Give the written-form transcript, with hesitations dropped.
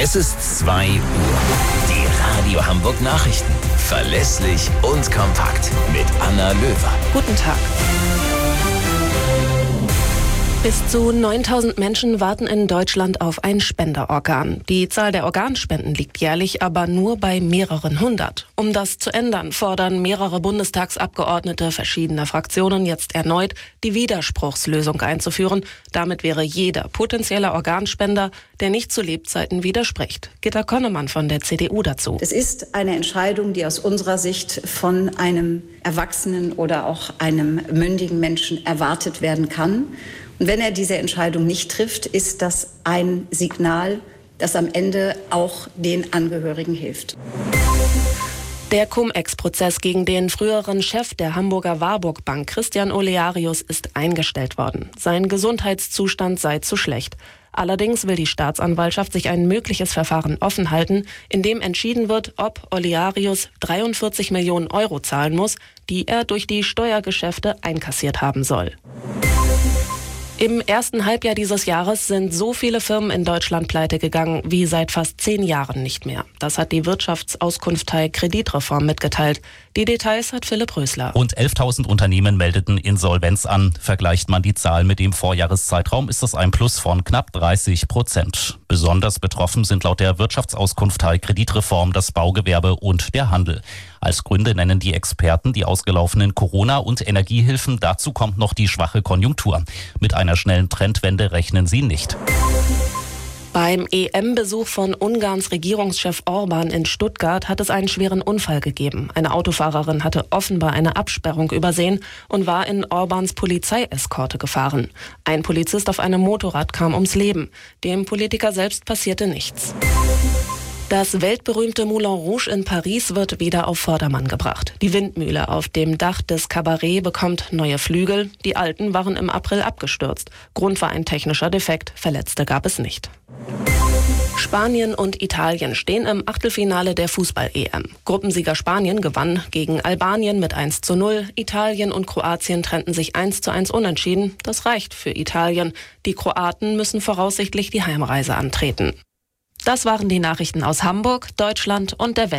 Es ist 2 Uhr. Die Radio Hamburg Nachrichten. Verlässlich und kompakt. Mit Anna Löwer. Guten Tag. Bis zu 9.000 Menschen warten in Deutschland auf ein Spenderorgan. Die Zahl der Organspenden liegt jährlich aber nur bei mehreren hundert. Um das zu ändern, fordern mehrere Bundestagsabgeordnete verschiedener Fraktionen jetzt erneut, die Widerspruchslösung einzuführen. Damit wäre jeder potenzieller Organspender, der nicht zu Lebzeiten widerspricht. Gitta Konnemann von der CDU dazu. Es ist eine Entscheidung, die aus unserer Sicht von einem erwachsenen oder auch einem mündigen Menschen erwartet werden kann. Und wenn er diese Entscheidung nicht trifft, ist das ein Signal, das am Ende auch den Angehörigen hilft. Der Cum-Ex-Prozess gegen den früheren Chef der Hamburger Warburg Bank, Christian Olearius, ist eingestellt worden. Sein Gesundheitszustand sei zu schlecht. Allerdings will die Staatsanwaltschaft sich ein mögliches Verfahren offen halten, in dem entschieden wird, ob Olearius 43 Millionen Euro zahlen muss, die er durch die Steuergeschäfte einkassiert haben soll. Im ersten Halbjahr dieses Jahres sind so viele Firmen in Deutschland pleite gegangen wie seit fast 10 Jahren nicht mehr. Das hat die Wirtschaftsauskunftei Kreditreform mitgeteilt. Die Details hat Philipp Rösler. Rund 11.000 Unternehmen meldeten Insolvenz an. Vergleicht man die Zahl mit dem Vorjahreszeitraum, ist das ein Plus von knapp 30%. Besonders betroffen sind laut der Wirtschaftsauskunftei Kreditreform das Baugewerbe und der Handel. Als Gründe nennen die Experten die ausgelaufenen Corona- und Energiehilfen. Dazu kommt noch die schwache Konjunktur. Mit einer schnellen Trendwende rechnen sie nicht. Beim EM-Besuch von Ungarns Regierungschef Orban in Stuttgart hat es einen schweren Unfall gegeben. Eine Autofahrerin hatte offenbar eine Absperrung übersehen und war in Orbans Polizeieskorte gefahren. Ein Polizist auf einem Motorrad kam ums Leben. Dem Politiker selbst passierte nichts. Das weltberühmte Moulin Rouge in Paris wird wieder auf Vordermann gebracht. Die Windmühle auf dem Dach des Cabaret bekommt neue Flügel. Die alten waren im April abgestürzt. Grund war ein technischer Defekt. Verletzte gab es nicht. Spanien und Italien stehen im Achtelfinale der Fußball-EM. Gruppensieger Spanien gewann gegen Albanien mit 1:0. Italien und Kroatien trennten sich 1:1 unentschieden. Das reicht für Italien. Die Kroaten müssen voraussichtlich die Heimreise antreten. Das waren die Nachrichten aus Hamburg, Deutschland und der Welt.